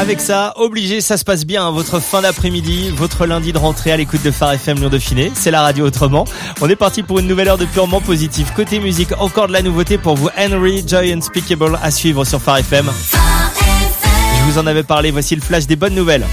Avec ça, obligé, ça se passe bien, votre fin d'après-midi, votre lundi de rentrée à l'écoute de Phare FM Lyon-Dauphiné, c'est la radio autrement. On est parti pour une nouvelle heure de purement positif. Côté musique, encore de la nouveauté pour vous, Henry, Joy Unspeakable à suivre sur Phare FM. Je vous en avais parlé, voici le flash des bonnes nouvelles.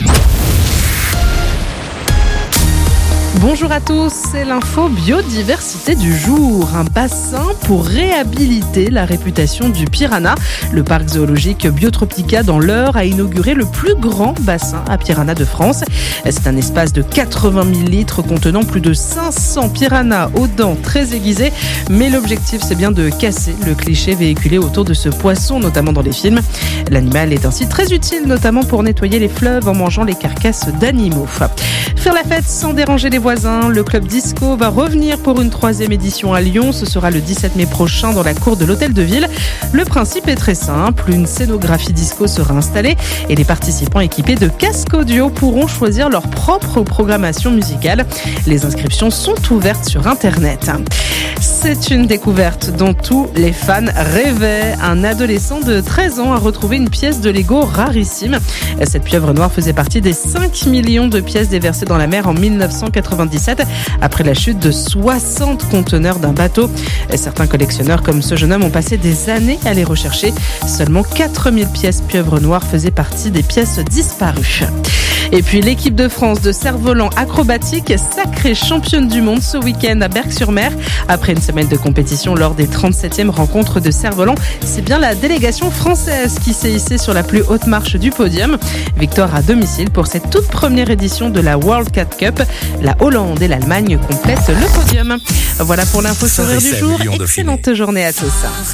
Bonjour à tous, c'est l'info biodiversité du jour. Un bassin pour réhabiliter la réputation du piranha. Le parc zoologique Biotropica dans l'Eure a inauguré le plus grand bassin à piranha de France. C'est un espace de 80 000 litres contenant plus de 500 piranhas aux dents très aiguisées. Mais l'objectif, c'est bien de casser le cliché véhiculé autour de ce poisson, notamment dans les films. L'animal est ainsi très utile, notamment pour nettoyer les fleuves en mangeant les carcasses d'animaux. Faire la fête sans déranger les voisins, le club disco va revenir pour une 3e édition à Lyon. Ce sera le 17 mai prochain dans la cour de l'hôtel de ville. Le principe est très simple, une scénographie disco sera installée et les participants équipés de casques audio pourront choisir leur propre programmation musicale. Les inscriptions sont ouvertes sur internet. C'est une découverte dont tous les fans rêvaient. Un adolescent de 13 ans a retrouvé une pièce de Lego rarissime. Cette pieuvre noire faisait partie des 5 millions de pièces déversées dans la mer en 1997 après la chute de 60 conteneurs d'un bateau. Certains collectionneurs comme ce jeune homme ont passé des années à les rechercher. Seulement 4000 pièces pieuvre noire faisaient partie des pièces disparues. Et puis l'équipe de France de cerf-volant acrobatique, sacrée championne du monde ce week-end à Berck-sur-Mer. Après une semaine de compétition lors des 37e rencontres de cerf-volant, c'est bien la délégation française qui s'est hissée sur la plus haute marche du podium. Victoire à domicile pour cette toute première édition de la World Cat Cup. La Hollande et l'Allemagne complètent le podium. Voilà pour l'info sourire du jour. Excellente journée à tous.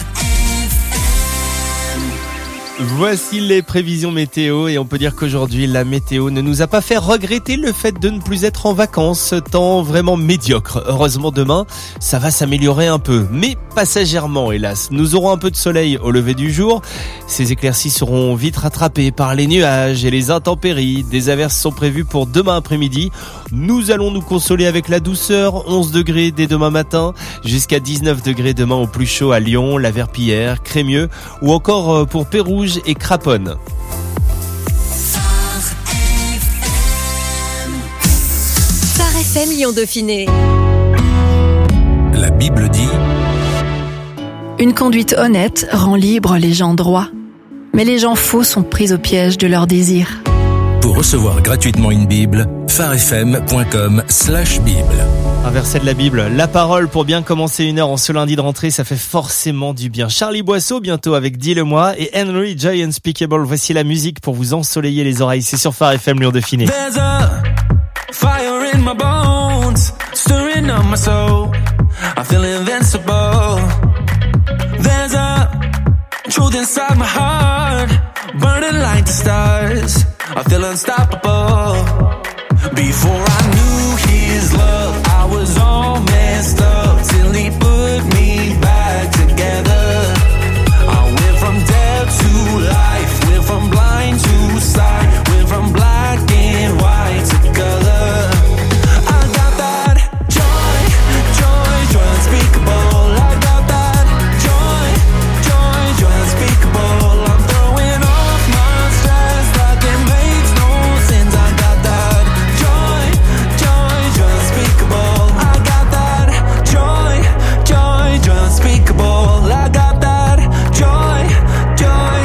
Voici les prévisions météo et on peut dire qu'aujourd'hui la météo ne nous a pas fait regretter le fait de ne plus être en vacances, temps vraiment médiocre. Heureusement demain, ça va s'améliorer un peu, mais passagèrement hélas. Nous aurons un peu de soleil au lever du jour. Ces éclaircies seront vite rattrapées par les nuages et les intempéries. Des averses sont prévues pour demain après-midi. Nous allons nous consoler avec la douceur, 11 degrés dès demain matin, jusqu'à 19 degrés demain au plus chaud à Lyon, la Verpillière, Crémieux ou encore pour Pérouges et Craponne. Phare FM Lyon-Dauphiné. La Bible dit: une conduite honnête rend libres les gens droits, mais les gens faux sont pris au piège de leurs désirs. Pour recevoir gratuitement une Bible, pharefm.com/Bible. Un verset de la Bible, la parole pour bien commencer une heure en ce lundi de rentrée, ça fait forcément du bien. Charlie Boisseau bientôt avec Dis-le-moi et Henry, Joy Unspeakable. Voici la musique pour vous ensoleiller les oreilles. C'est sur Phare FM Lyon-Dauphiné. There's a fire in my bones, stirring up my soul. I feel invincible. There's a truth inside my heart, burning like the stars. I feel unstoppable. Before I knew his love, I was all messed up till he put me back together. I went from death to life, went from blind to sight, went from black and white to color. I got that joy, joy, joy unspeakable. I got that joy, joy, joy unspeakable. I'm throwing off my stress like it makes no sense. I got that joy, joy, joy unspeakable. I got that joy, joy, joy unspeakable. I got that joy, joy.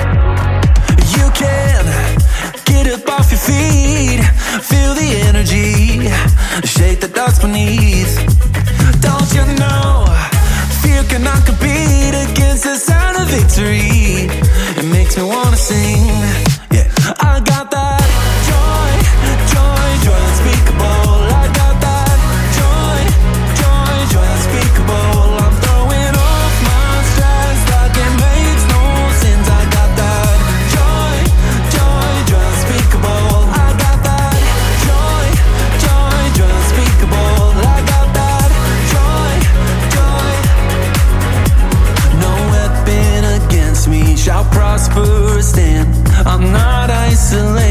You can get up off your feet, feel the energy, shake the dust beneath. Don't you know, fear cannot compete against the sound of victory. It makes me wanna sing, yeah. I got that joy, joy, joy unspeakable. I got that joy, joy, joy unspeakable. I'm throwing off my stress like it makes no sense. I got that joy, joy, joy unspeakable. I got that joy, joy, joy unspeakable. I got that joy, joy. No weapon against me shall prosper or stand. I'm not isolated.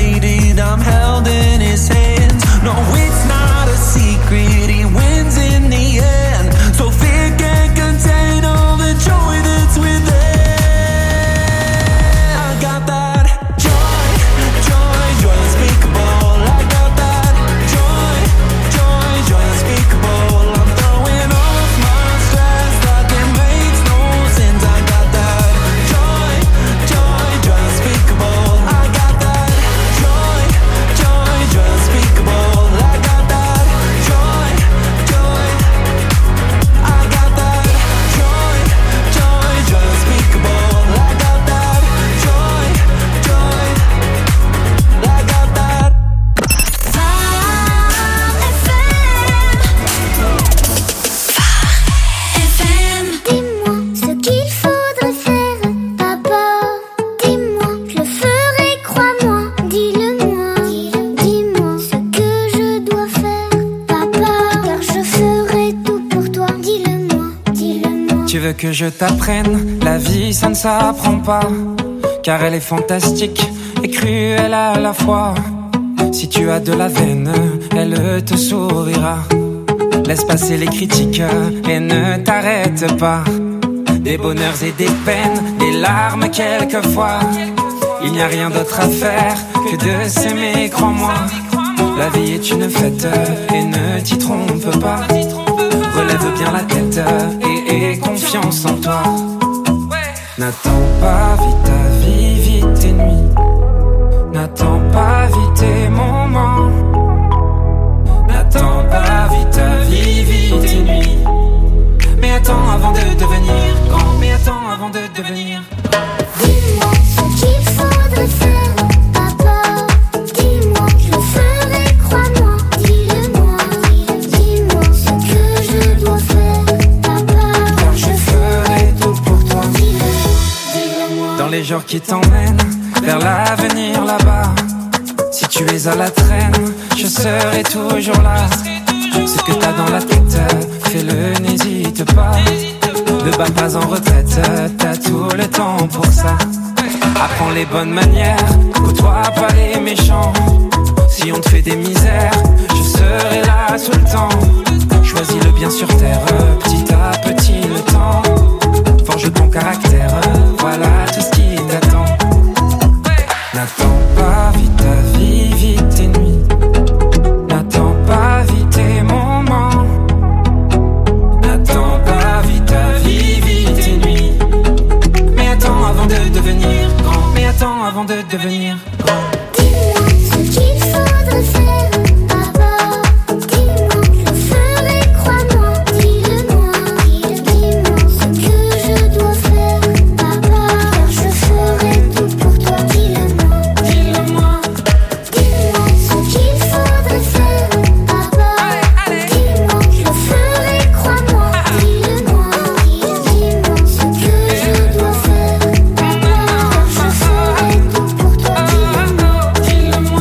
que je t'apprenne, la vie ça ne s'apprend pas, car elle est fantastique et cruelle à la fois. Si tu as de la veine, elle te sourira. Laisse passer les critiques et ne t'arrête pas. Des bonheurs et des peines, des larmes quelquefois. Il n'y a rien d'autre à faire que de s'aimer, crois-moi. La vie est une fête et ne t'y trompe pas. Relève bien la tête et aie confiance en toi. N'attends pas vite ta vie, vite tes nuits. N'attends pas vite tes moments. N'attends pas vite ta vie, vite tes nuits. Mais attends avant de devenir grand. Mais attends avant de devenir grand. Dis-moi ce qu'il faudrait faire, papa. Dis-moi, je le ferai, crois-moi. Dis-le-moi, dis-moi ce que je dois faire, papa. Car je ferai tout pour toi. Dis-le-moi. Dans les jours qui t'emmènent vers l'avenir là-bas, si tu es à la traîne, je serai toujours là. Ce que t'as dans la tête, fais-le, n'hésite pas. Ne bats pas en retraite, t'as tout le temps pour ça. Apprends les bonnes manières, côtoie pas les méchants. Si on te fait des misères, je serai là tout le temps. Choisis le bien sur terre, petit à petit le temps. Forge ton caractère, voilà tout ce qui t'attend. N'attends pas vite ta vie, vite tes nuits. N'attends pas vite tes moments. N'attends pas vite ta vie, vite tes nuits. Mais attends avant de devenir grand. Mais attends avant de devenir grand. Dis-moi ce qu'il faudrait faire, papa. Dis-moi, je le ferai, crois-moi. Dis-le-moi, dis-moi ce que je dois faire, papa. Car je ferai tout pour toi. Dis-le-moi, Dis-le-moi, dis-moi ce qu'il faudrait faire, papa. Dis-moi, je le ferai, crois-moi. Dis-le-moi, dis-moi ce que je dois faire, papa. Car je ferai tout pour toi. Dis-le-moi. dis-le-moi.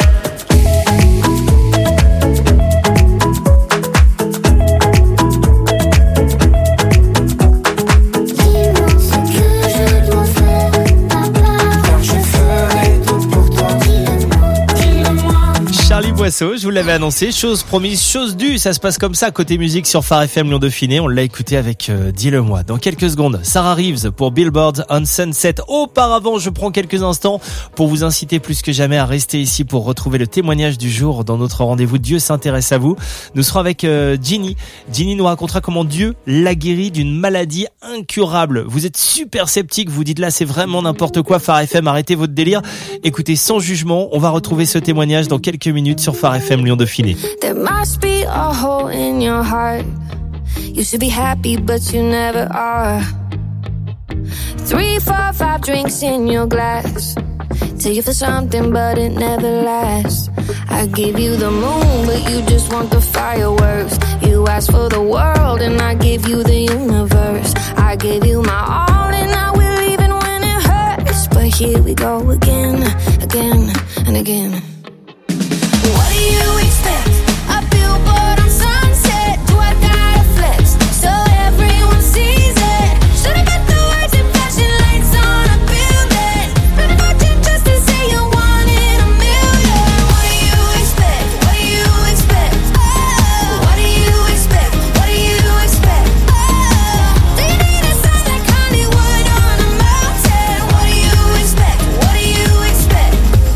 Dis-moi ce que je dois faire, papa. Car je ferai tout pour toi. Dis-le-moi. Charlie Boisseau, je vous l'avais annoncé, chose promise, chose due, ça se passe comme ça côté musique sur Phare FM Lyon Dauphiné, on l'a écouté avec Dis-le-moi. Dans quelques secondes, Sarah Reeves pour Billboard on Sunset. Auparavant, je prends quelques instants pour vous inciter plus que jamais à rester ici pour retrouver le témoignage du jour dans notre rendez-vous Dieu s'intéresse à vous. Nous serons avec Ginny. Ginny nous racontera comment Dieu l'a guéri d'une maladie incurable. Vous êtes super sceptique, vous dites là c'est vraiment n'importe quoi, Phare FM, arrêtez votre délire. Écoutez sans jugement, on va retrouver ce témoignage dans quelques minutes sur Phare FM Lyon Dauphiné. There must be a hole in your heart. You should be happy, but you never are. 3, 4, 5 drinks in your glass. Tell you for something, but it never lasts. I give you the moon, but you just want the fireworks. You ask for the world, and I give you the universe. I give you my all, and I will even when it hurts. But here we go again, again, and again. What do you expect? A billboard on Sunset. Do I gotta flex so everyone sees it? Should've got the words and flashing lights on a building. Spend a fortune just to say you wanted a million. What do you expect? What do you expect? Oh, what do you expect? What do you expect? Oh, do you need a sign like Hollywood on a mountain? What do you expect? What do you expect?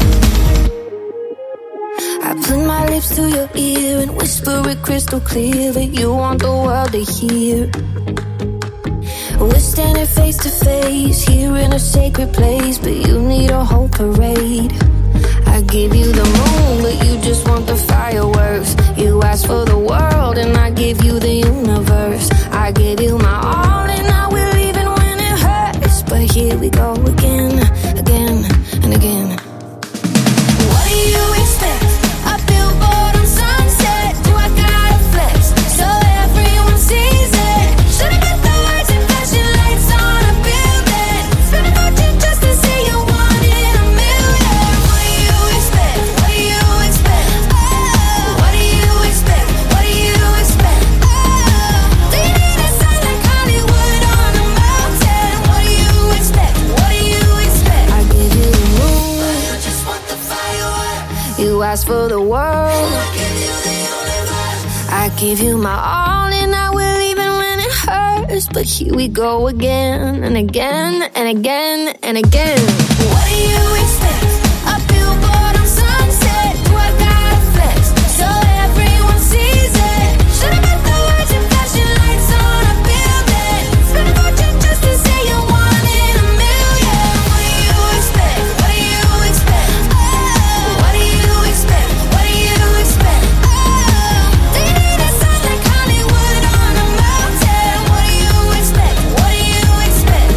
I put my lips to your ear and whisper it crystal clear that you want the world to hear. We're standing face to face here in a sacred place, but you need a whole parade. I give you the moon, but you just want the fireworks. You ask for the world, and I give you the universe. I give you my all, and I will even when it hurts. But here we go again, again, and again. What do you expect? A billboard on Sunset. Do I gotta flex so everyone sees it? Should've got the words and flashing lights on a building. Spend a fortune just to say you wanted a million. What do you expect? You ask for the world, I give you my all and I will even when it hurts. But here we go again and again and again and again. What do you expect? A billboard on Sunset. Do I gotta flex so everyone sees it? Should've put the words in flashing lights on a building. Spend a fortune just to say you're one in a million. What do you expect? What do you expect? Oh, what do you expect? What do you expect? Oh, do you need a sign like Hollywood on a mountain? What do you expect? What do you expect?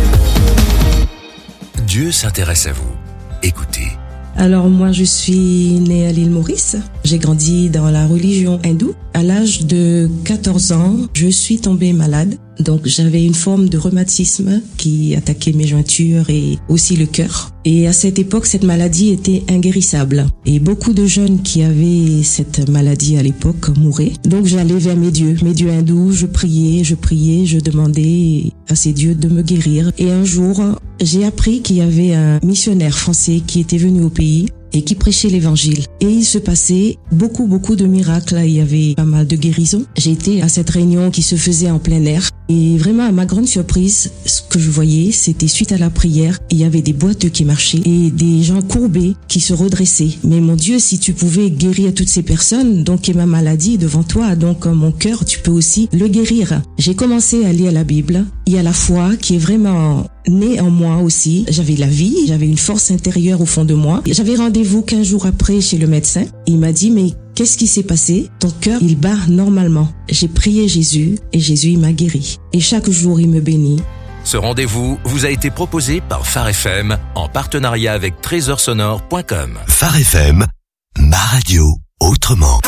Dieu s'intéresse à vous. Écoutez. Alors moi je suis née à l'île Maurice, j'ai grandi dans la religion hindoue. À l'âge de 14 ans, je suis tombée malade. Donc j'avais une forme de rhumatisme qui attaquait mes jointures et aussi le cœur. Et à cette époque, cette maladie était inguérissable. Et beaucoup de jeunes qui avaient cette maladie à l'époque mouraient. Donc j'allais vers mes dieux hindous, je priais, je demandais à ces dieux de me guérir. Et un jour, j'ai appris qu'il y avait un missionnaire français qui était venu au pays et qui prêchait l'évangile. Et il se passait beaucoup de miracles. Il y avait pas mal de guérisons. J'ai été à cette réunion qui se faisait en plein air. Et vraiment, à ma grande surprise, ce que je voyais, c'était suite à la prière, il y avait des boiteux qui marchaient et des gens courbés qui se redressaient. Mais mon Dieu, si tu pouvais guérir toutes ces personnes, donc et ma maladie devant toi, donc mon cœur, tu peux aussi le guérir. J'ai commencé à lire la Bible. Il y a la foi qui est vraiment née en moi aussi. J'avais la vie, j'avais une force intérieure au fond de moi. J'avais rendez-vous 15 jours après chez le médecin. Il m'a dit, mais qu'est-ce qui s'est passé? Ton cœur, il bat normalement. J'ai prié Jésus et Jésus, il m'a guéri. Et chaque jour, il me bénit. Ce rendez-vous vous a été proposé par Phare FM en partenariat avec trésorsonore.com. Phare FM, ma radio autrement.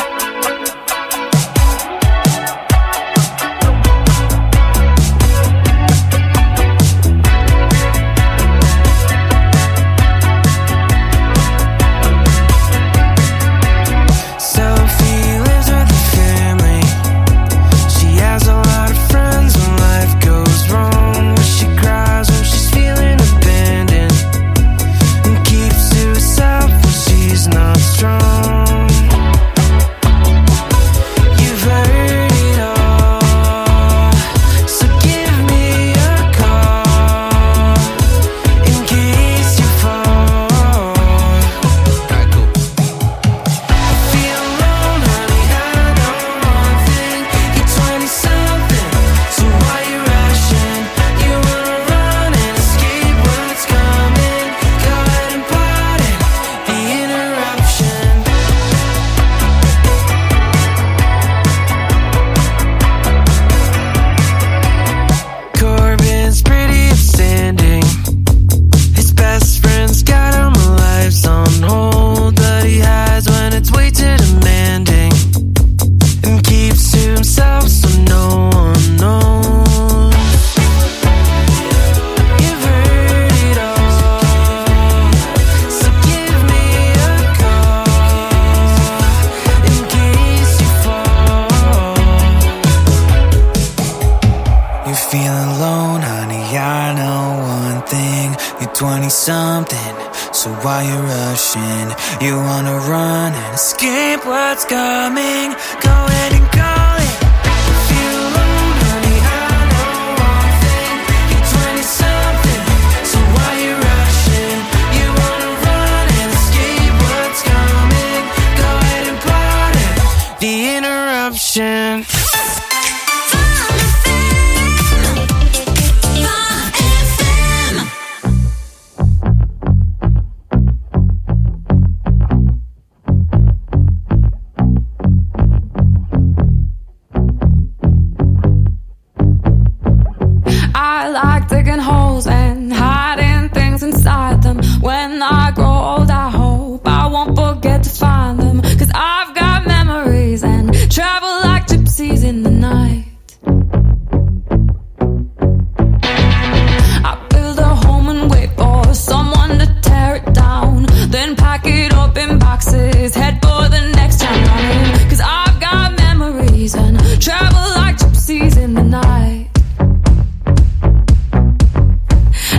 So why you rushing? You wanna run and escape what's coming? Go ahead and call it. Feel alone, honey, I know one thing. You're 20-something, so why you rushing? You wanna run and escape what's coming? Go ahead and pardon the interruption.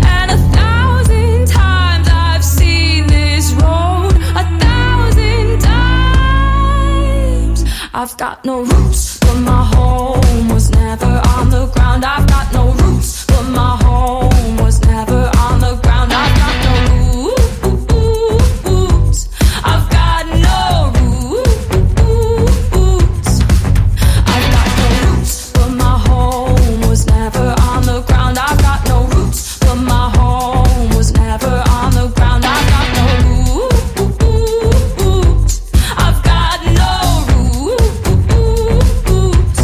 And 1,000 times I've seen this road, 1,000 times got no roots, but my home was never on the ground. I've got no roots, but my home was never on the ground. I've got no roots. I've got no roots. I've got no roots, but my home was never on the ground. I've got no roots, but my home was never on the ground. I've got no roots. I've got no roots.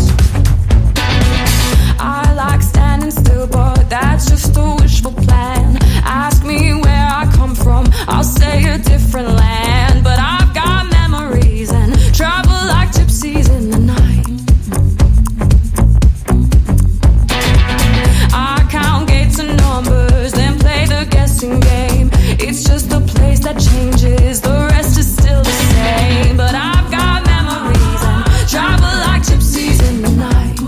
I like standing still, but that's just a wishful plan. Ask me where I come from, I'll say a different land. But I've got memories and travel like gypsies in the night. I count gates and numbers, then play the guessing game. It's just a place that changes, the rest is still the same. But I've got memories and travel like gypsies in the night.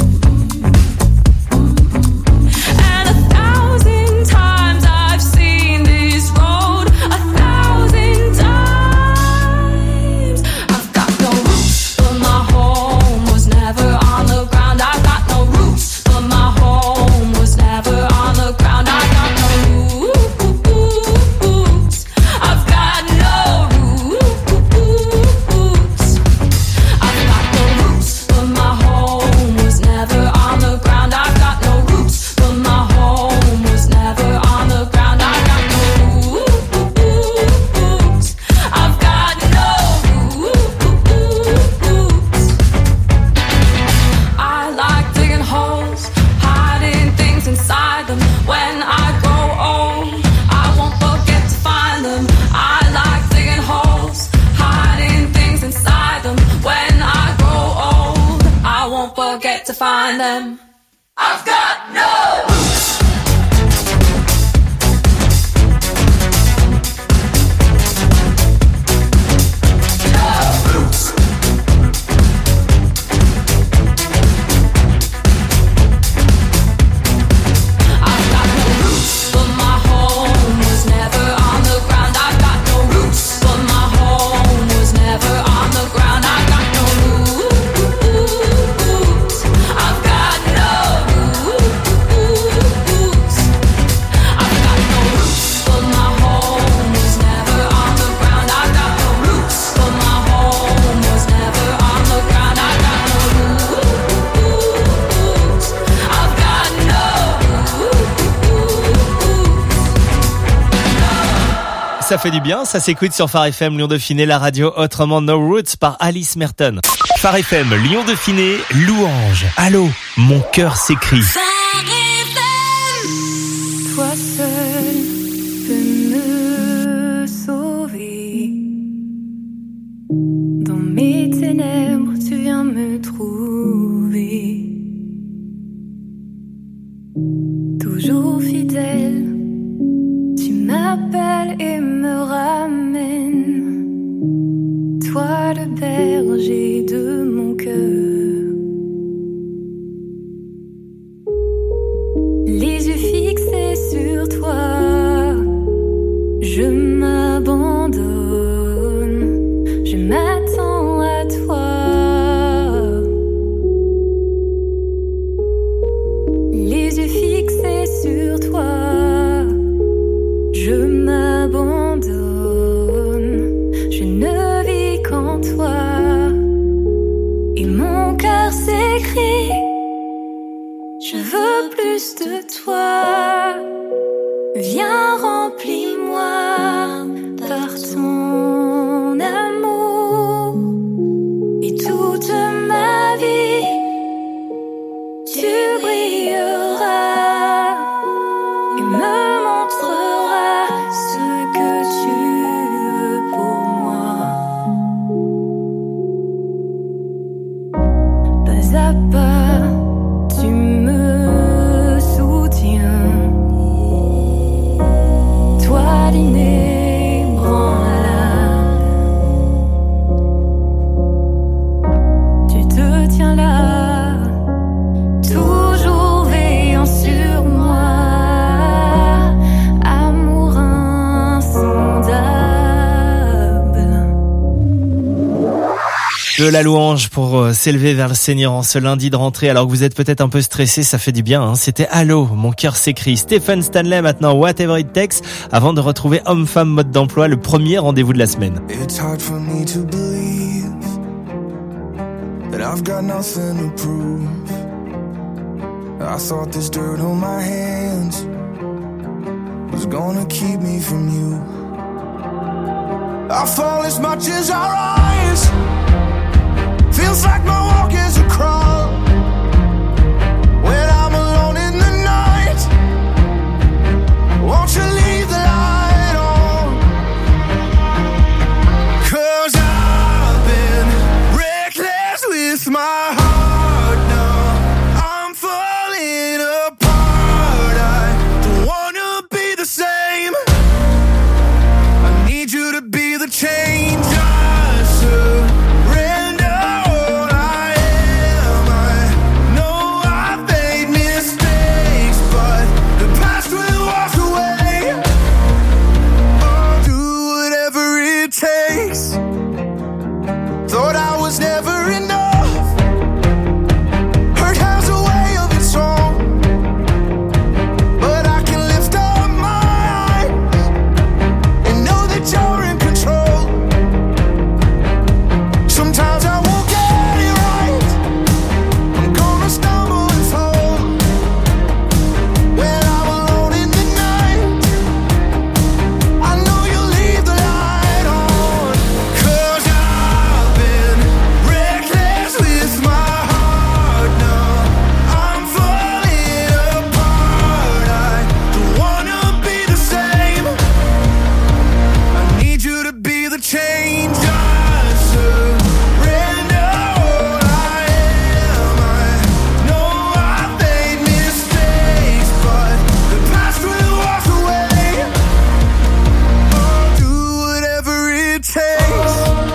And 1,000 times I've seen this road, 1,000 times. I've got no roots, but my home was never on the ground. I've got no roots, but my home was never on the ground. I've got no roots. I've got no roots. I've got no roots, but my home was never on the ground. I've got no roots, but my home was never on the ground. I've got no roots. I've got no roots. I like digging holes, hiding things inside them. When I grow old, I won't forget to find them. I like digging holes, hiding things inside them. When I grow old, I won't forget to find them. I've got no roots. I've got no roots, but my home was never on the ground. I've got no roots, but my home was never on the ground. I've got no roots. I've got no roots. I've got no roots, but my home was never on the ground. I've got no roots, but my home was never on the ground. I've got no roots. I've got no Ça fait du bien, ça s'écoute sur Phare FM Lyon Dauphiné, la radio autrement No Roots par Alice Merton. Phare FM Lyon Dauphiné, louange. Allô, mon cœur s'écrie. Toi seul peux me sauver. Dans mes ténèbres, tu viens me trouver. Toujours fidèle, tu m'appelles et me ramènes. Toi le berger de mon cœur. Les yeux fixés sur toi, je m'abandonne, je m'attends à toi. Les yeux fixés sur toi, je m'abandonne, je ne vis qu'en toi. Et mon cœur s'écrie, je veux plus de toi. Viens, remplis-moi par ton amour. Et toute ma vie, tu brilleras et me montreras ce que tu veux pour moi. Pas à pas, tu me soutiens. De la louange pour s'élever vers le Seigneur en ce lundi de rentrée, alors que vous êtes peut-être un peu stressé, ça fait du bien, hein. C'était Allô, mon cœur s'écrie. Stephen Stanley maintenant, Whatever It Takes, avant de retrouver Homme-Femme Mode d'Emploi, le premier rendez-vous de la semaine. It's hard for me to believe that I've got nothing to prove. I thought this dirt on my hands was gonna keep me from you. I fall as much as our eyes. Feels like my walk is a crawl. When I'm alone in the night, won't you leave the light on? 'Cause I've been reckless with my heart now. I'm falling apart. I don't wanna be the same. I need you to be the change I surrender all I am. I know I've made mistakes, but the past will wash away. I'll do whatever it takes. Thought I was never enough. Hurt has a way of its own, but I can lift up my eyes and know that you're in control. Sometimes I won't get it right. I'm gonna stumble and fall. When I'm alone in the night, I know you'll leave the light on. 'Cause I've been reckless with my heart now. I'm falling apart. I don't wanna be the same. I need you to be the change I surrender all I am. I know I've made mistakes, but the past will wash away. I'll do whatever it takes.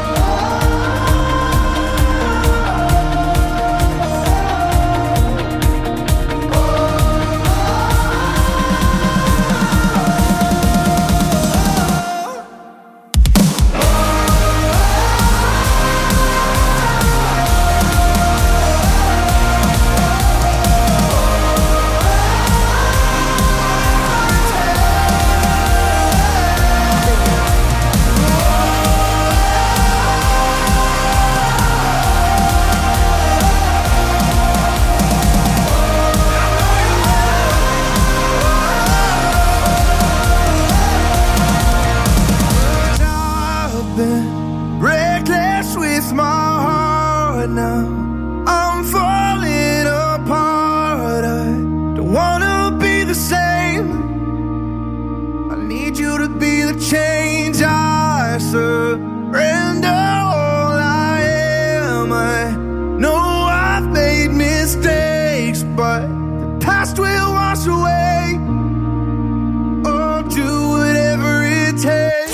I've been reckless with my heart now. I'm falling apart. I don't wanna be the same. I need you to be the change I surrender all I am. I know I've made mistakes, but the past will wash away. I'll do whatever it takes.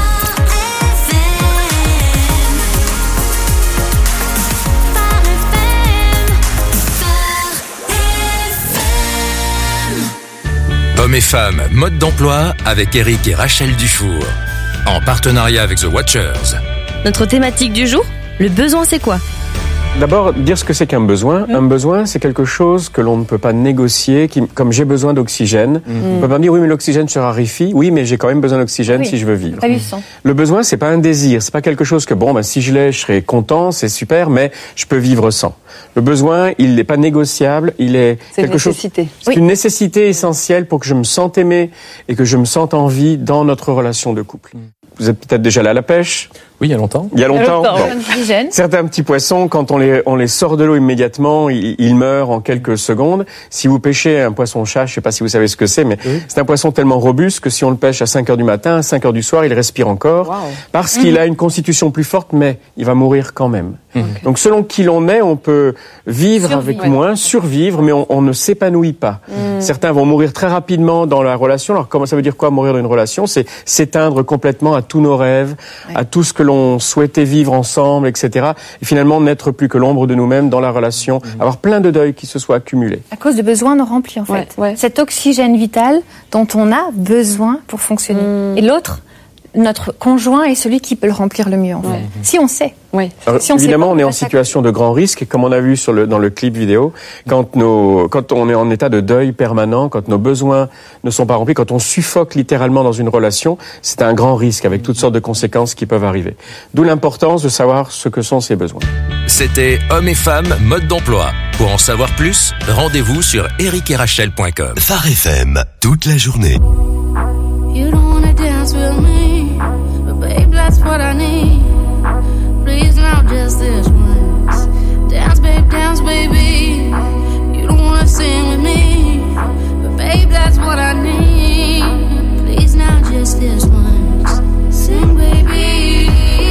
Hommes et femmes, mode d'emploi avec Eric et Rachel Dufour. En partenariat avec The Watchers. Notre thématique du jour, le besoin c'est quoi ? D'abord, dire ce que c'est qu'un besoin. Un besoin, c'est quelque chose que l'on ne peut pas négocier, comme j'ai besoin d'oxygène. On peut pas me dire, oui, mais l'oxygène se raréfie. Oui, mais j'ai quand même besoin d'oxygène si je veux vivre. Le besoin, c'est pas un désir. C'est pas quelque chose que, si je l'ai, je serai content, c'est super, mais je peux vivre sans. Le besoin, il n'est pas négociable, il est quelque chose. C'est une nécessité essentielle pour que je me sente aimé et que je me sente en vie dans notre relation de couple. Vous êtes peut-être déjà allé à la pêche? Oui, il y a longtemps. Il y a longtemps. Certains petits poissons, quand on les sort de l'eau immédiatement, ils meurent en quelques secondes. Si vous pêchez un poisson-chat, je sais pas si vous savez ce que c'est, mais c'est un poisson tellement robuste que si on le pêche à 5 heures du matin, à 5 heures du soir, il respire encore. Parce qu'il a une constitution plus forte, mais il va mourir quand même. Donc selon qui l'on est, on peut vivre avec moins, survivre, mais on ne s'épanouit pas. Certains vont mourir très rapidement dans la relation. Alors comment ça veut dire quoi, mourir dans une relation? C'est s'éteindre complètement à tous nos rêves, à tout ce que l'on souhaitait vivre ensemble, etc. Et finalement n'être plus que l'ombre de nous-mêmes dans la relation, avoir plein de deuils qui se soient accumulés. À cause de besoins non remplis, en fait. Cet oxygène vital dont on a besoin pour fonctionner. Et l'autre notre conjoint est celui qui peut le remplir le mieux, en fait. Si on sait. Oui. Alors, si on évidemment, sait pas, on est en situation de grand risque, comme on a vu dans le clip vidéo, quand on est en état de deuil permanent, quand nos besoins ne sont pas remplis, quand on suffoque littéralement dans une relation, c'est un grand risque avec toutes sortes de conséquences qui peuvent arriver. D'où l'importance de savoir ce que sont ces besoins. C'était Hommes et Femmes, mode d'emploi. Pour en savoir plus, rendez-vous sur ericerachel.com. Phare FM, toute la journée. You don't wanna dance with me, but babe, that's what I need. Please now, just this once. Dance, baby. You don't wanna sing with me, but babe, that's what I need. Please now, just this once. Sing, baby.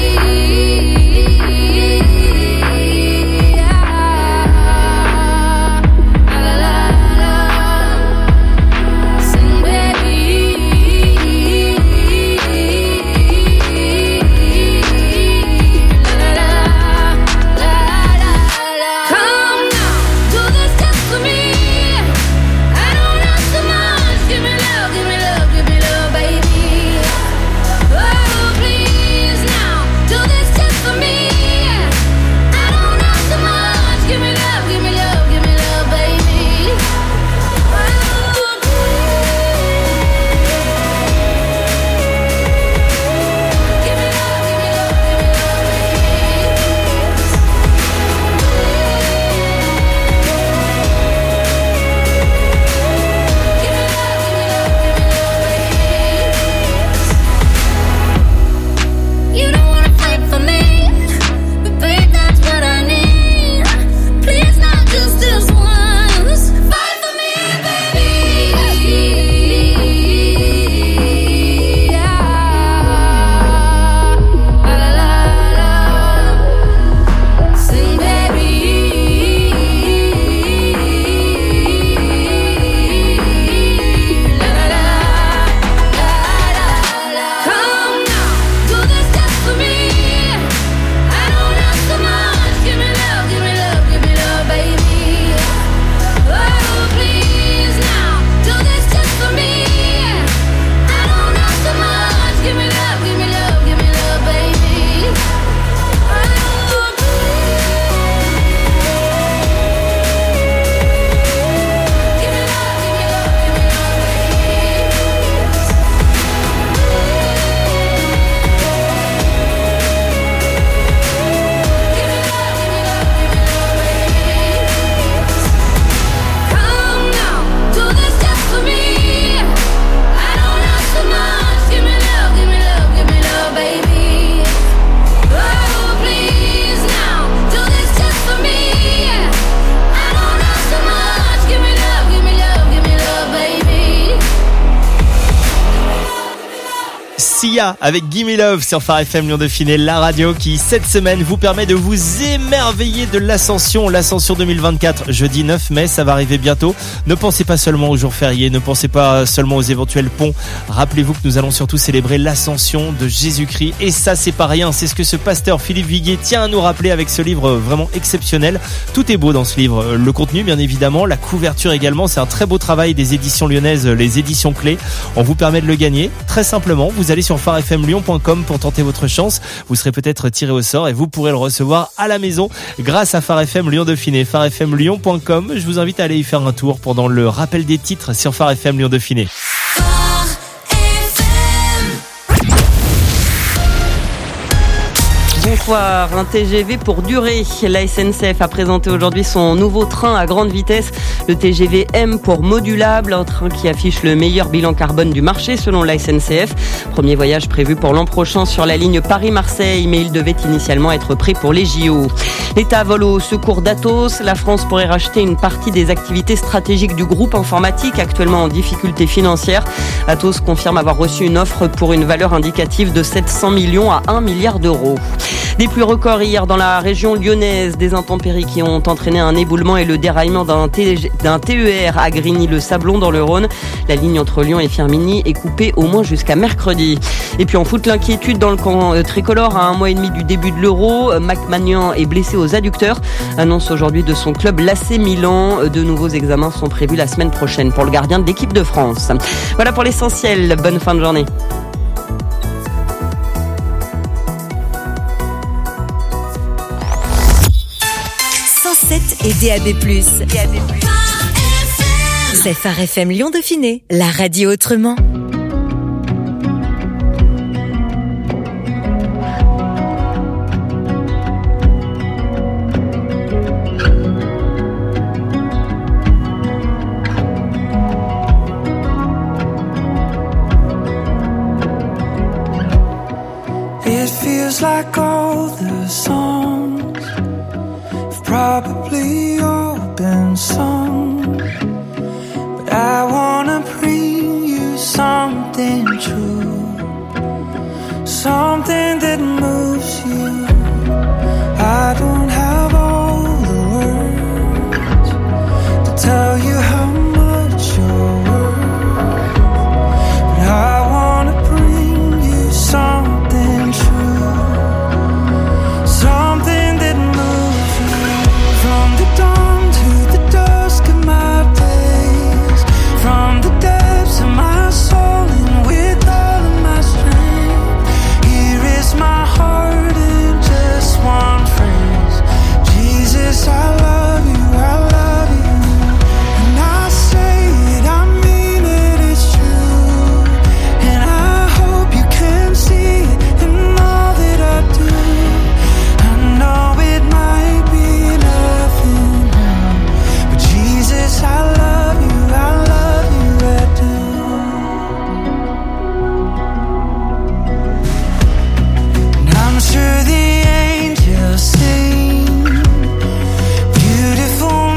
Sia avec Gimme Love sur Phare FM Lyon Dauphiné, la radio qui cette semaine vous permet de vous émerveiller de l'Ascension 2024, jeudi 9 mai, ça va arriver bientôt. Ne pensez pas seulement aux jours fériés, ne pensez pas seulement aux éventuels ponts. Rappelez-vous que nous allons surtout célébrer l'Ascension de Jésus-Christ, et ça c'est pas rien, c'est ce que ce pasteur Philippe Viguier tient à nous rappeler avec ce livre vraiment exceptionnel. Tout est beau dans ce livre, le contenu bien évidemment, la couverture également, c'est un très beau travail des éditions lyonnaises, les éditions Clés. On vous permet de le gagner très simplement, vous allez sur pharefmlyon.com pour tenter votre chance, vous serez peut-être tiré au sort et vous pourrez le recevoir à la maison grâce à Phare FM Lyon Dauphiné. pharefmlyon.com, je vous invite à aller y faire un tour pendant le rappel des titres sur Phare FM Lyon Dauphiné. Bonsoir, un TGV pour durer. La SNCF a présenté aujourd'hui son nouveau train à grande vitesse, le TGV M pour modulable, un train qui affiche le meilleur bilan carbone du marché selon la SNCF. Premier voyage prévu pour l'an prochain sur la ligne Paris-Marseille, mais il devait initialement être pris pour les JO. L'État vole au secours d'Atos. La France pourrait racheter une partie des activités stratégiques du groupe informatique actuellement en difficulté financière. Atos confirme avoir reçu une offre pour une valeur indicative de 700 millions à 1 milliard d'euros. Des pluies records hier dans la région lyonnaise, des intempéries qui ont entraîné un éboulement et le déraillement d'un TER à Grigny-le-Sablon dans le Rhône. La ligne entre Lyon et Firminy est coupée au moins jusqu'à mercredi. Et puis en foot, l'inquiétude dans le camp tricolore à 1 mois et demi du début de l'Euro. Mac Magnan est blessé aux adducteurs, annonce aujourd'hui de son club l'AC Milan. De nouveaux examens sont prévus la semaine prochaine pour le gardien de l'équipe de France. Voilà pour l'essentiel, bonne fin de journée. et DAB+. C'est Phare FM Lyon Dauphiné, la radio autrement. It feels like all the songs have probably all been sung, but I wanna bring you something true, something that moves you. I don't have all the words to tell you how much you're worth, but I wanna bring you something true, something that moves you. From the dawn to the dusk of my days, from the depths of my soul and with all of my strength, here is my heart in just one phrase. Jesus, I love you, I love you. And I say it, I mean it, it's true. And I hope you can see it in all that I do. I know it might be nothing new, but Jesus, I love you, I do. And I'm sure the angels sing beautiful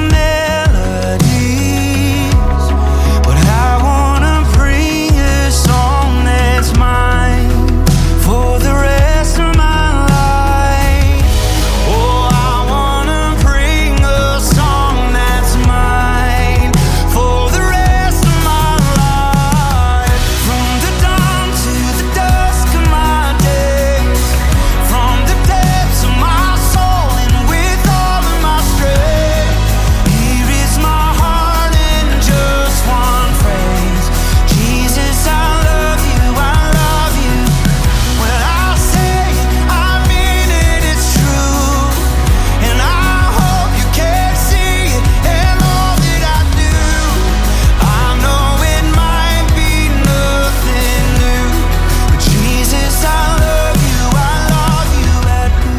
melodies, but I wanna bring a song that's mine for the rest of my life. Oh, I wanna bring a song that's mine for the rest of my life. From the dawn to the dusk of my days, from the depths of my soul and with all of my strength, here is my heart in just one phrase. Jesus, I love you, I love you. When I say it, I mean it, it's true. And I hope you can see it in all that I do. I know it might be nothing new, but Jesus, I love you, I do.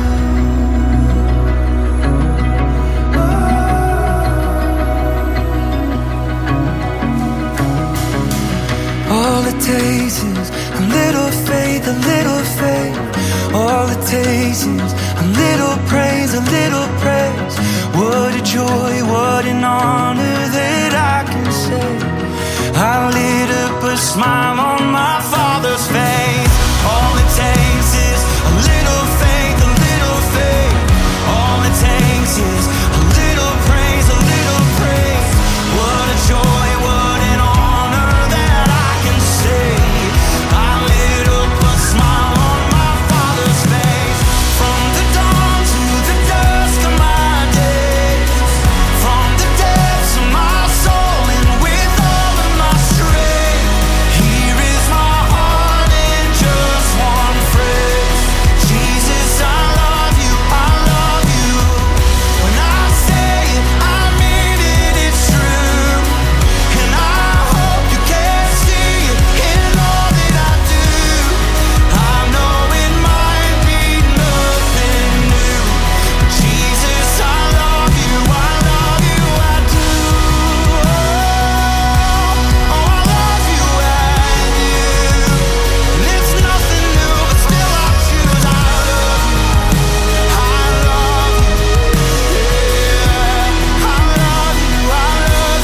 All it takes is a little faith, a little faith. All it takes is a little praise, a little praise. What a joy, what an honor that I can say I lit up a smile on my Father's face. All it takes is a little faith, a little faith. All it takes is a little praise, a little praise. What a joy, what an honor that I can say I lit up a smile on my Father's face. From the dawn to the dusk of my days, from the depths of my soul and with all of my strength, here is my heart in just one phrase. Jesus, I love you, I love you. When I say it, I mean it, it's true. And I hope you can see it in all that I do. I know it might be nothing new, but Jesus, I love you, I do. Oh, I love you, and you. And it's nothing new, but still I choose. I love you, I love you, yeah. I love you, I love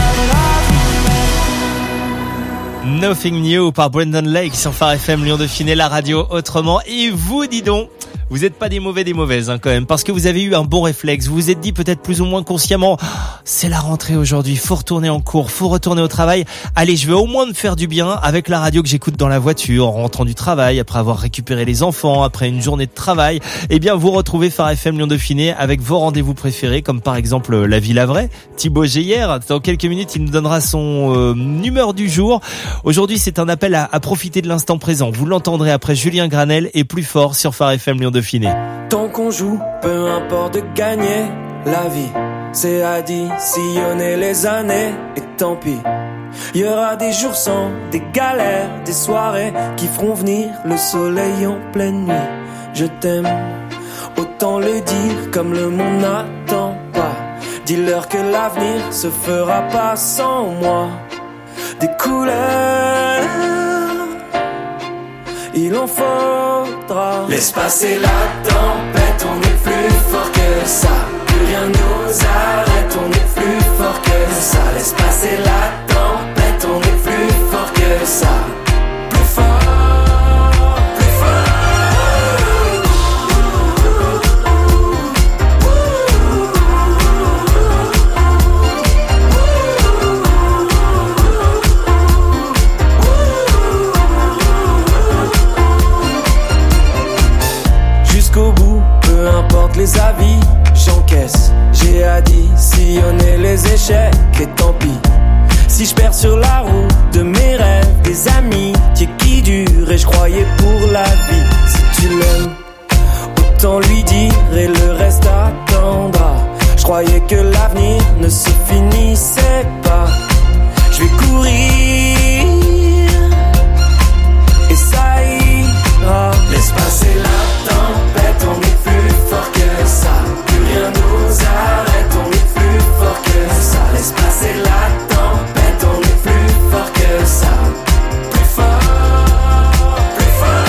you, I love you. Nothing New par Brendan Lake sur Phare FM Lyon Dauphiné, la radio autrement. Et vous, dis donc, vous êtes pas des mauvais des mauvaises quand même, parce que vous avez eu un bon réflexe. Vous vous êtes dit peut-être plus ou moins consciemment, c'est la rentrée aujourd'hui, faut retourner en cours, faut retourner au travail. Allez, je vais au moins me faire du bien avec la radio que j'écoute dans la voiture, en rentrant du travail, après avoir récupéré les enfants, après une journée de travail. Eh bien, vous retrouvez Phare FM Lyon Dauphiné avec vos rendez-vous préférés, comme par exemple La Ville à Vrai, Thibaut Geyer. Dans quelques minutes, il nous donnera son humeur du jour. Aujourd'hui, c'est un appel à profiter de l'instant présent. Vous l'entendrez après Julien Granel et Plus fort sur Phare FM Lyon Dauphiné. Tant qu'on joue, peu importe de gagner, la vie c'est additionner les années et tant pis. Il y aura des jours sans, des galères, des soirées qui feront venir le soleil en pleine nuit. Je t'aime, autant le dire comme le monde n'attend pas. Dis-leur que l'avenir se fera pas sans moi. Des couleurs, il en faudra. Laisse passer la tempête, on est plus fort que ça. Plus rien nous arrête, on est plus fort que ça. Laisse passer la tempête, on est plus fort que ça. Plus fort, plus fort. Jusqu'au bout, peu importe les avis, j'encaisse. J'ai additionné les échecs et tant pis. Si je perds sur la route de mes rêves, des amitiés qui durent et je croyais pour la vie. Si tu l'aimes, autant lui dire et le reste attendra. Je croyais que l'avenir ne se finissait pas. Je vais courir et ça ira. Laisse passer la tempête, on est plus fort que ça. Plus rien nous arrête, on est plus fort que ça. Laisse passer la tempête, on est plus fort que ça. Plus fort, plus fort.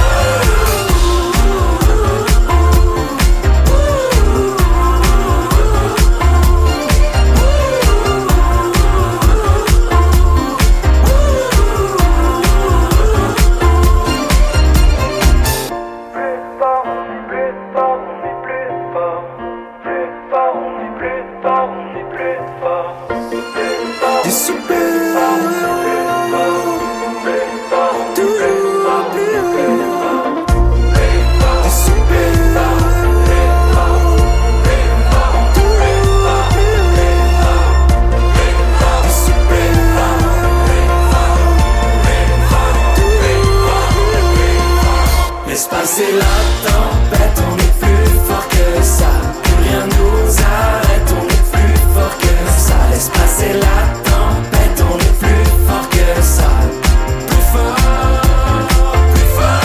Laisse passer la tempête, on est plus fort que ça. Plus rien nous arrête, on est plus fort que ça. Laisse passer la tempête, on est plus fort que ça. Plus fort, plus fort.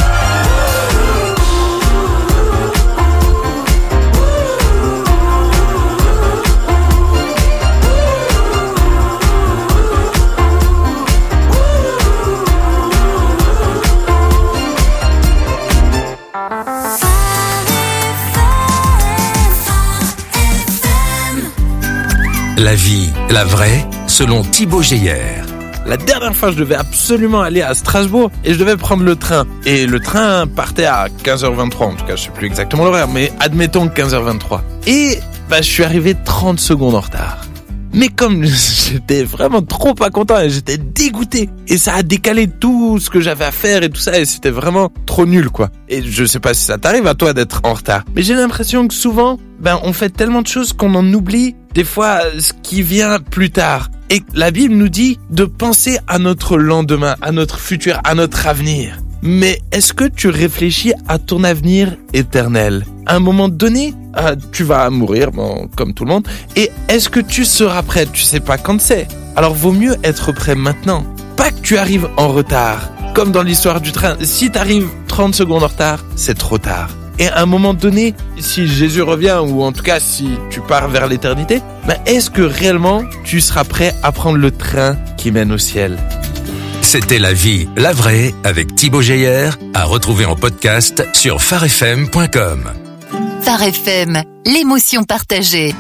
La vie, la vraie, selon Thibaut Geyer. La dernière fois, je devais absolument aller à Strasbourg et je devais prendre le train. Et le train partait à 15h23, en tout cas, je sais plus exactement l'horaire, mais admettons 15h23. Et je suis arrivé 30 secondes en retard. Mais comme j'étais vraiment trop pas content et j'étais dégoûté, et ça a décalé tout ce que j'avais à faire et tout ça, et c'était vraiment trop nul, quoi. Et je sais pas si ça t'arrive à toi d'être en retard, mais j'ai l'impression que souvent, on fait tellement de choses qu'on en oublie des fois ce qui vient plus tard. Et la Bible nous dit de penser à notre lendemain, à notre futur, à notre avenir. Mais est-ce que tu réfléchis à ton avenir éternel? À un moment donné, tu vas mourir, comme tout le monde. Et est-ce que tu seras prêt? Tu sais pas quand c'est. Alors vaut mieux être prêt maintenant. Pas que tu arrives en retard. Comme dans l'histoire du train. Si t'arrives 30 secondes en retard, c'est trop tard. Et à un moment donné, si Jésus revient, ou en tout cas si tu pars vers l'éternité, est-ce que réellement tu seras prêt à prendre le train qui mène au ciel? C'était La vie, la vraie, avec Thibaut Geyer, à retrouver en podcast sur farfm.com. Phare FM, l'émotion partagée.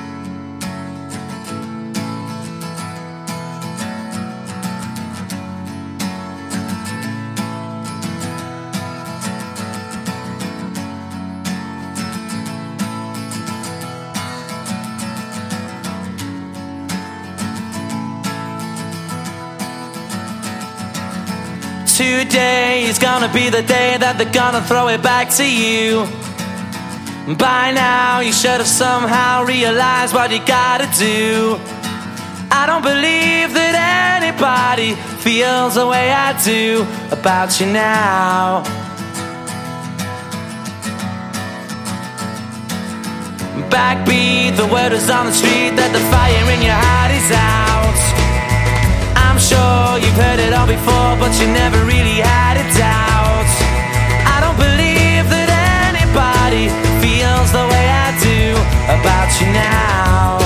Today is gonna be the day that they're gonna throw it back to you. By now you should have somehow realized what you gotta do. I don't believe that anybody feels the way I do about you now. Backbeat if the word is on the street that the fire in your heart is out. I'm sure you've heard it all before, but you never really had a doubt. I don't believe that anybody feels the way I do about you now.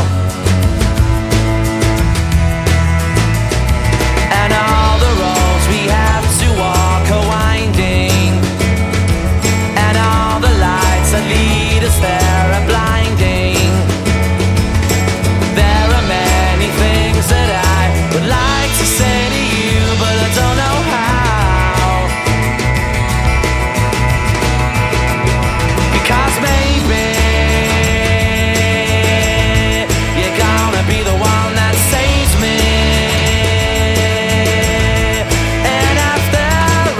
And all the roads we have to walk are winding, and all the lights that lead us there are blinding. There are many things that I would like to say to you, but I don't know how. Because maybe you're gonna be the one that saves me. And after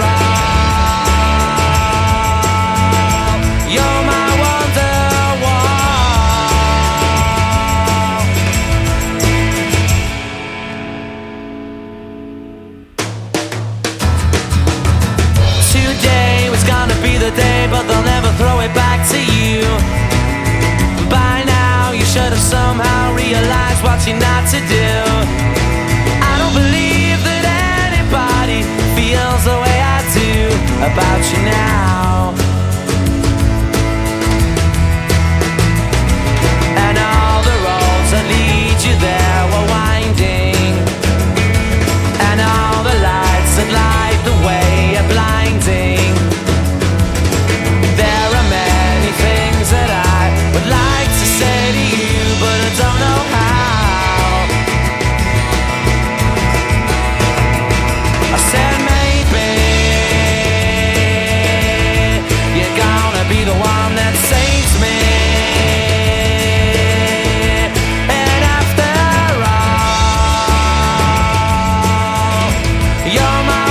all, you're my today was gonna be the day, but they'll never throw it back to you. By now you should have somehow realized what you're not to do. I don't believe that anybody feels the way I do about you now. And all the roads that lead you there were winding, and all the lights that light the way are blinding. There are many things that I would like to say to you, but I don't know how. I said maybe you're gonna be the one that saves me. And after all, you're my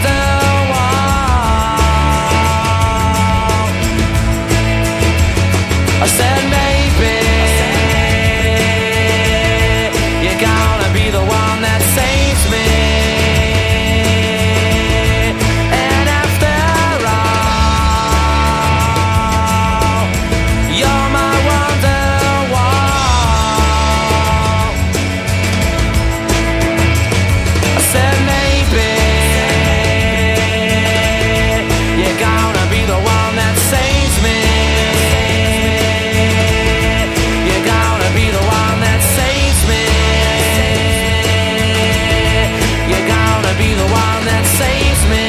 Wonderwall. I said maybe you're gonna be the one that saves me. And after all, you're my Wonderwall. I said maybe you're gonna be the one that saves me. You're gonna be the one that saves me. You're gonna be the one that saves me.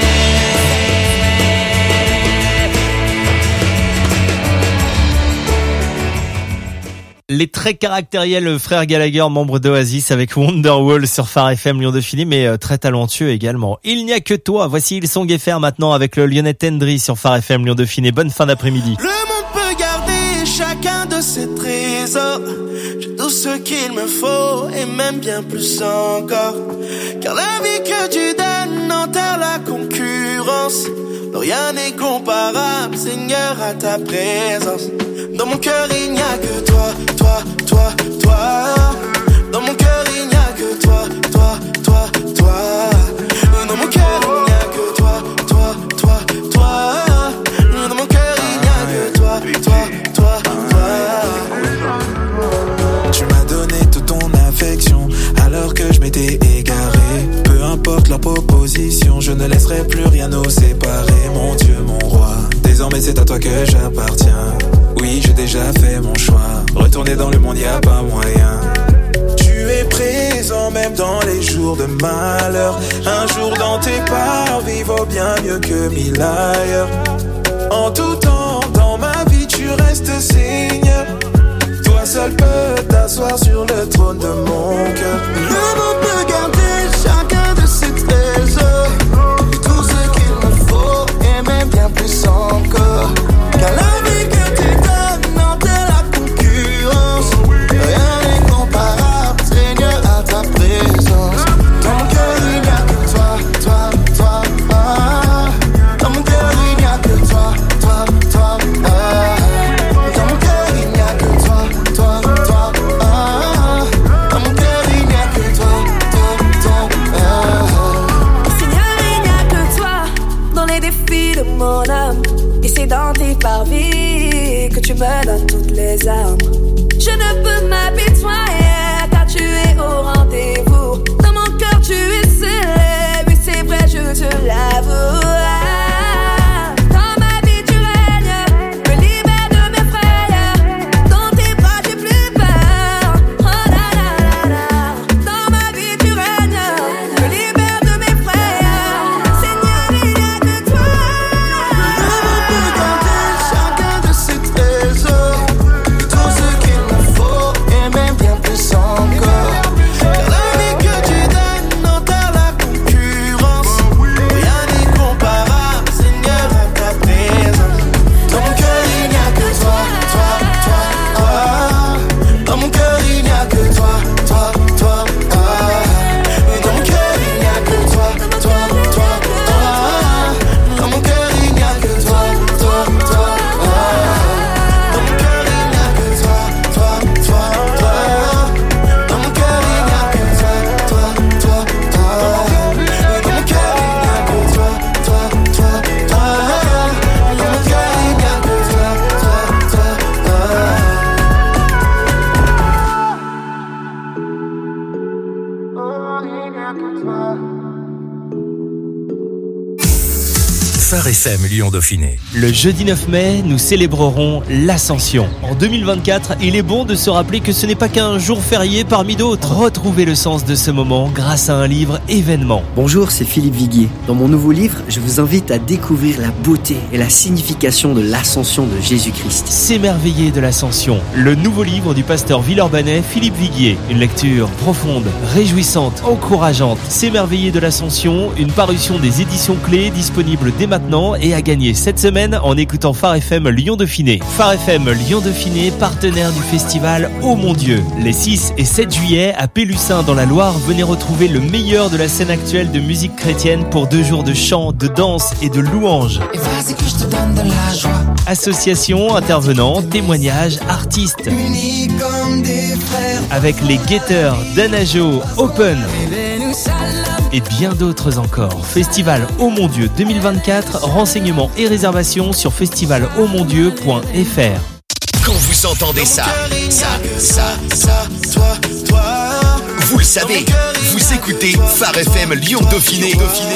Les très caractériels frères Gallagher, membres d'Oasis, avec Wonderwall sur Phare FM Lyon-Dauphine, mais très talentueux également. Il n'y a que toi. Voici Ils sont Guéfer maintenant avec le Lyonnais Tendry sur Phare FM Lyon-Dauphine. Bonne fin d'après-midi. Le monde peut garder chacun de ses trésors. J'ai tout ce qu'il me faut et même bien plus encore. Car la vie que tu donnes enterre la concurrence. Non, rien n'est comparable, Seigneur, à ta présence. Dans mon cœur il n'y a que toi, toi, toi, toi. Dans mon cœur il n'y a que toi, toi, toi, toi. Dans mon cœur il n'y a que toi, toi, toi, toi. Dans mon cœur il n'y a que toi, toi, toi, toi. Tu m'as donné toute ton affection alors que je m'étais égaré. Peu importe leur proposition, je ne laisserai plus rien nous séparer. Mon Dieu, mon roi, désormais c'est à toi que j'appartiens. Oui, j'ai déjà fait mon choix. Retourner dans le monde, y a pas moyen. Tu es présent même dans les jours de malheur. Un jour dans tes parvis vaut bien mieux que 1000 ailleurs. En tout temps, dans ma vie, tu restes Seigneur. Toi seul peux t'asseoir sur le trône de mon cœur. Le monde peut garder chacun de ses trésors. Tout ce qu'il me faut et même bien plus encore. Car la vie que tu donnes enterre la concurrence. Rien n'est comparable, Seigneur, à ta présence. Dans mon cœur il n'y a que toi, toi, toi, ah. Dans mon cœur il n'y a que toi, toi, toi, ah. Dans mon cœur il n'y a que toi, toi, toi, ah. Dans mon cœur il n'y a que toi, toi, toi, ah. Seigneur, il n'y a que toi dans les défis de mon âme. Et c'est dans tes parvis que tu me donnes toutes les armes. Je ne peux m'apitoyer car tu es au rendez-vous. Dans mon cœur tu es scellé, oui c'est vrai je te l'avoue. Dans ma vie tu règnes, me libère de mes frayeurs. Dans tes bras j'ai plus peur. Oh la la la la. Dans ma vie tu règnes, me libère de mes frayeurs. Seigneur il n'y a que toi. Chacun de ces trésors, tout ce qu'il me faut et même bien plus encore. Car la vie que tu donnes dans la concurrence, rien n'est comparable, Seigneur, à ta présence. Dans mon cœur il n'y a que toi, toi, toi, toi. Dans mon cœur il n'y a que toi, toi, toi, toi. Dans mon cœur il n'y a que toi, toi, toi, toi. Dans mon cœur il n'y a que toi, toi, toi, toi. Dans mon cœur il n'y a que toi, toi, toi, toi. Dans mon cœur il n'y a que toi, toi, toi, toi. Dans mon cœur il n'y a que toi, toi, toi, toi. Dans mon cœur il n'y a que toi, toi, toi, Phare FM Lyon-Dauphiné. Le jeudi 9 mai, nous célébrerons l'Ascension. En 2024, il est bon de se rappeler que ce n'est pas qu'un jour férié parmi d'autres. Retrouvez le sens de ce moment grâce à un livre événement. Bonjour, c'est Philippe Viguier. Dans mon nouveau livre, je vous invite à découvrir la beauté et la signification de l'Ascension de Jésus-Christ. S'émerveiller de l'Ascension, le nouveau livre du pasteur villeurbanais Philippe Viguier. Une lecture profonde, réjouissante, encourageante. S'émerveiller de l'Ascension, une parution des éditions Clés disponible dès maintenant et à gagner cette semaine en écoutant Phare FM Lyon-Dauphiné. Phare FM Lyon-Dauphiné, partenaire du festival Oh mon Dieu. Les 6 et 7 juillet à Pélussin dans la Loire, venez retrouver le meilleur de la scène actuelle de musique chrétienne pour 2 jours de chant, de danse et de louange. Et vas-y que je te donne de la joie. Associations, intervenants, témoignages, artistes. Unis comme des frères. Avec les Guetteurs, Danajo, Open et bien d'autres encore. Festival Oh mon Dieu 2024, renseignements et réservations sur festivalohmondieu.fr. Quand vous entendez ça, toi. vous le savez, vous écoutez Phare FM Lyon-Dauphiné.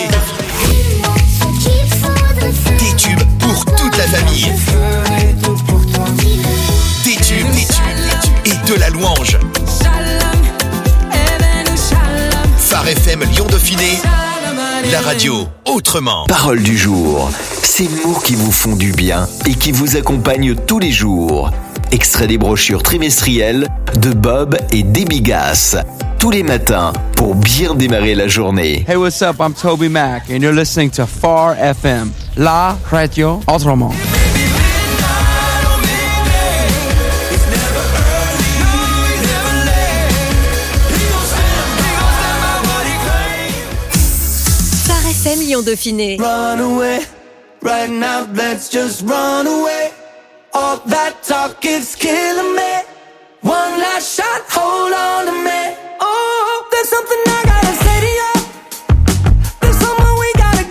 Des tubes pour toute la famille. Des tubes et de la louange. Phare FM Lyon-Dauphiné, la radio autrement. Parole du jour, ces mots qui vous font du bien et qui vous accompagnent tous les jours. Extrait des brochures trimestrielles de Bob et Debbie Gass. Tous les matins pour bien démarrer la journée. Hey, what's up? I'm Toby Mac and you're listening to Phare FM, la radio autrement. Lyon-Dauphiné. Run away, right now let's just run away. All that talk is killing me. One last shot, hold on to me. Oh, there's something I gotta say to you. There's somewhere we gotta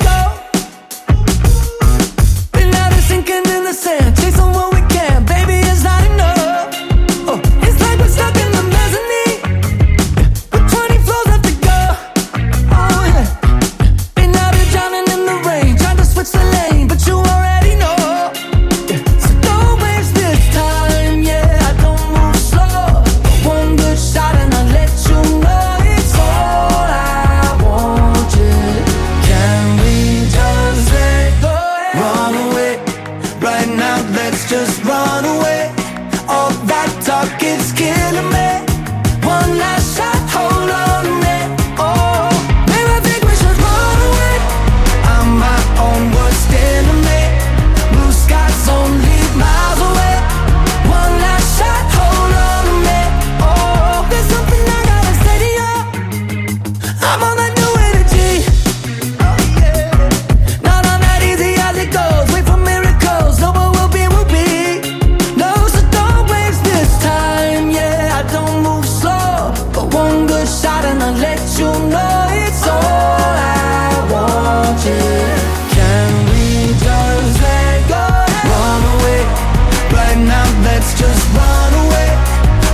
go. Been out of sinking in the sand, chasing what we can. Baby, it's not enough. Oh, it's like we're stuck in the mezzanine with 20 floors left to go. Oh yeah. Been out here drowning in the rain, trying to switch the lane, but you already know. Yeah. So don't waste this time, yeah. I don't move slow. One good shot and I'll let you know it's all I want. Yeah. Can we just let go? Run away, right now let's just run away. All that talk is killing me. One last shot, hold on to me. Oh, maybe I think we should run away. I'm my own worst enemy. Blue skies only miles away. One last shot, hold on to me. Oh, there's something I gotta say to you. I'm on that new energy. Oh yeah, not on that easy as it goes. Wait for miracles, know what will be, will be. No, so don't waste this time. Yeah, I don't move slow, but one good shot and I'll let you know it's all I want. Yeah, can we just let go? Run away, right now let's just run away.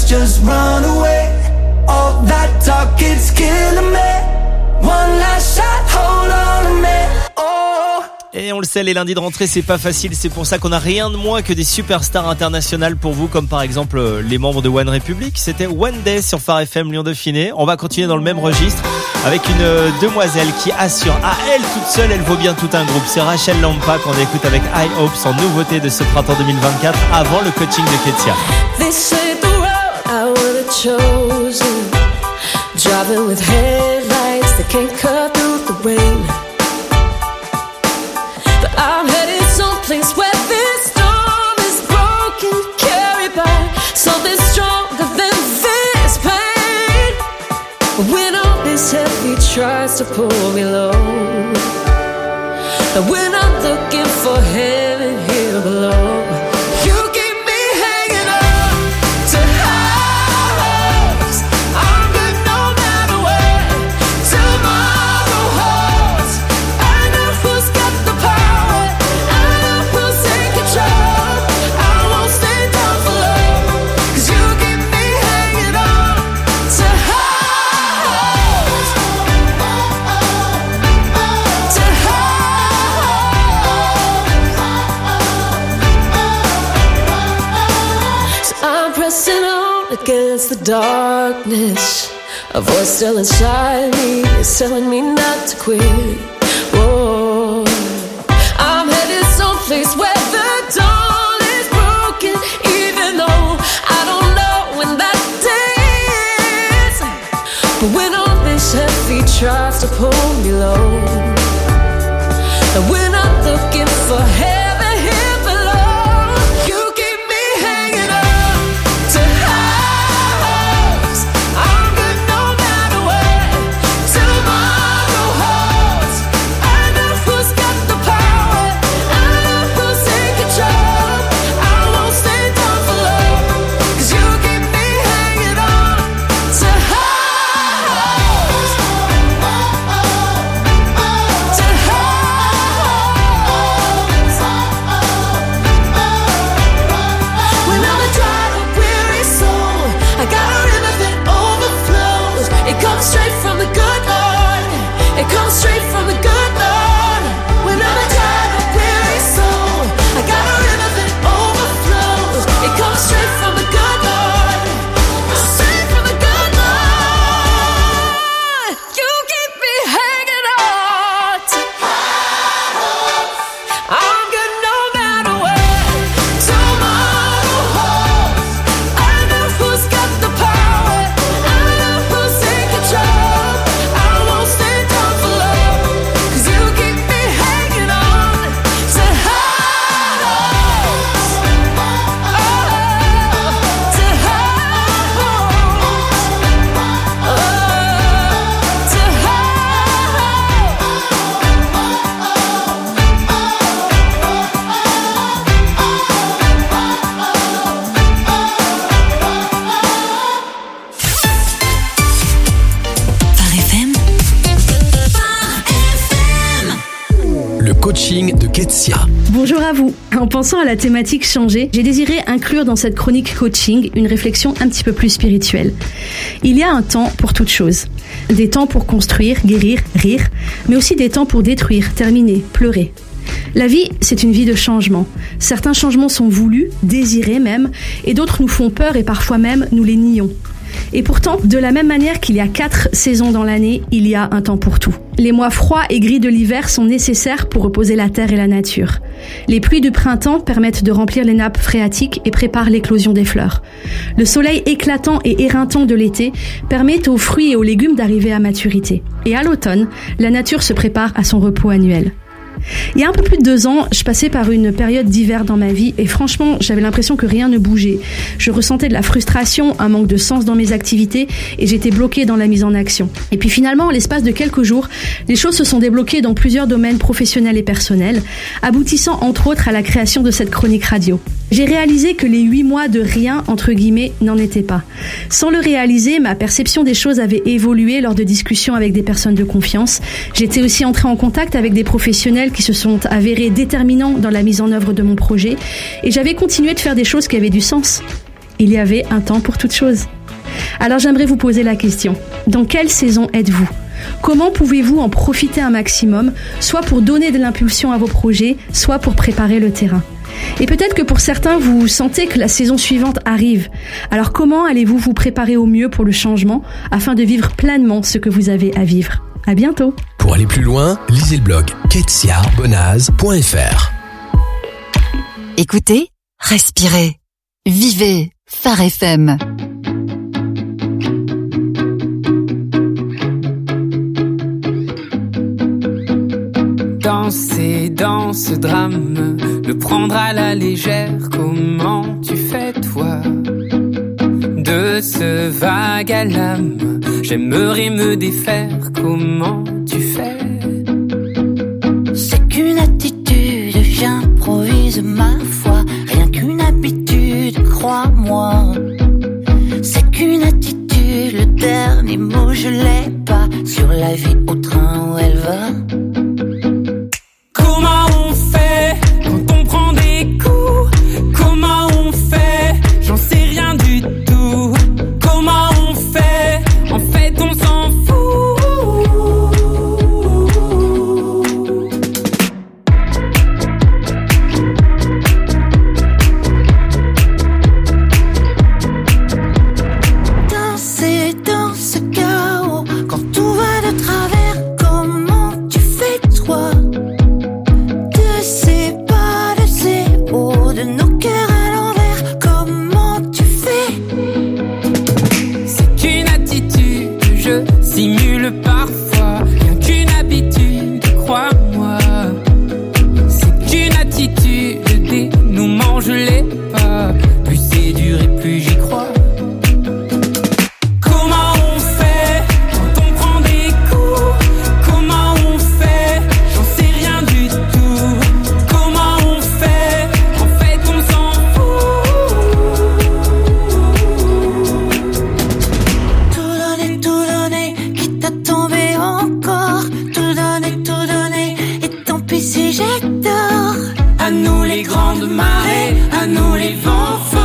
let's just run away. All that talk, it's killing me. One last shot, hold on a minute. Oh. Et on le sait, les lundis de rentrée, c'est pas facile. C'est pour ça qu'on a rien de moins que des superstars internationales pour vous, comme par exemple les membres de One Republic. C'était One Day sur Phare FM Lyon Dauphiné. On va continuer dans le même registre avec une demoiselle qui assure à elle toute seule, elle vaut bien tout un groupe. C'est Rachel Lampa qu'on écoute avec High Hopes en nouveauté de ce printemps 2024 avant le coaching de Ketia. This ain't the road I would've chosen. Driving with headlights that can't cut through the rain. But I'm headed someplace where this storm is broken, carried by something stronger than this pain. When all this heavy tries to pull me low, and when I'm looking for heaven here below, you keep me hanging on to highs. I'm good no matter where tomorrow holds. I know who's got the power, I know who's in control. I won't stay down for long, 'cause you keep me hanging on to highs. To highs. So I'm pressing on against the darkness. A voice still inside me is telling me not to quit. Whoa. I'm headed someplace where the dawn is broken, even though I don't know when that day is. But when all this heavy tries to pull me low, and when I'm looking for heaven here below, you keep me hanging on to highs. I'm good no matter where tomorrow holds. I know who's got the power, I know who's in control. I won't stay down for long, 'cause you keep me hanging on to highs. To highs. When I'm a dry up weary soul, I got a river that overflows. It comes straight from the good Lord. It comes straight from the good Lord. When I'm a dry up weary soul, I got a river that overflows. It comes straight from the good Lord. Straight from the good Lord. You keep me hanging on to highs. I'm good no matter where tomorrow holds. I know who's got the power, I know who's in control. I won't stay down for long, 'cause you keep me hanging on to highs. To highs. To Phare FM. Le coaching de Ketia. Bonjour à vous. En pensant à la thématique changer, j'ai désiré inclure dans cette chronique coaching une réflexion un petit peu plus spirituelle. Il y a un temps pour toute chose. Des temps pour construire, guérir, rire, mais aussi des temps pour détruire, terminer, pleurer. La vie, c'est une vie de changement. Certains changements sont voulus, désirés même, et d'autres nous font peur et parfois même nous les nions. Et pourtant, de la même manière qu'il y a 4 saisons dans l'année, il y a un temps pour tout. Les mois froids et gris de l'hiver sont nécessaires pour reposer la terre et la nature. Les pluies du printemps permettent de remplir les nappes phréatiques et préparent l'éclosion des fleurs. Le soleil éclatant et éreintant de l'été permet aux fruits et aux légumes d'arriver à maturité. Et à l'automne, la nature se prépare à son repos annuel. Il y a un peu plus de 2 ans, je passais par une période d'hiver dans ma vie et franchement, j'avais l'impression que rien ne bougeait. Je ressentais de la frustration, un manque de sens dans mes activités et j'étais bloquée dans la mise en action. Et puis finalement, en l'espace de quelques jours, les choses se sont débloquées dans plusieurs domaines professionnels et personnels, aboutissant entre autres à la création de cette chronique radio. J'ai réalisé que les 8 mois de rien, entre guillemets, n'en étaient pas. Sans le réaliser, ma perception des choses avait évolué lors de discussions avec des personnes de confiance. J'étais aussi entrée en contact avec des professionnels qui se sont avérés déterminants dans la mise en œuvre de mon projet et j'avais continué de faire des choses qui avaient du sens. Il y avait un temps pour toute chose. Alors j'aimerais vous poser la question. Dans quelle saison êtes-vous ? Comment pouvez-vous en profiter un maximum, soit pour donner de l'impulsion à vos projets, soit pour préparer le terrain ? Et peut-être que pour certains, vous sentez que la saison suivante arrive. Alors comment allez-vous vous préparer au mieux pour le changement afin de vivre pleinement ce que vous avez à vivre ? À bientôt. Pour aller plus loin, lisez le blog ketsiabonaz.fr. Écoutez, respirez, vivez Phare FM. Danser dans ce drame, le prendre à la légère, comment tu fais toi ? De ce vague à l'âme, j'aimerais me défaire, comment tu fais ? C'est qu'une attitude, j'improvise ma foi, rien qu'une habitude, crois-moi. C'est qu'une attitude, le dernier mot je l'ai pas, sur la vie au train où elle va. Comment on fait quand on prend des coups ? Comment on fait ? J'en sais rien du tout. Comment on fait ? En fait on s'en fout. Danser dans ce chaos, quand tout va de travers, comment tu fais toi ? De ces pas, de ces hauts, de nos cœurs à l'envers, comment tu fais ? C'est qu'une attitude, je simule parfois, rien qu'une habitude, crois-moi. C'est qu'une attitude, le dénouement je l'ai pas, plus c'est dur et plus j'y crois. Comment on fait quand on prend des coups ? Comment on fait ? J'en sais rien du tout. Comment on fait ? En fait on s'en Tout donner, quitte à tomber encore. Tout donner, et tant pis si j'ai tort. À nous les grandes marées, à nous les vents.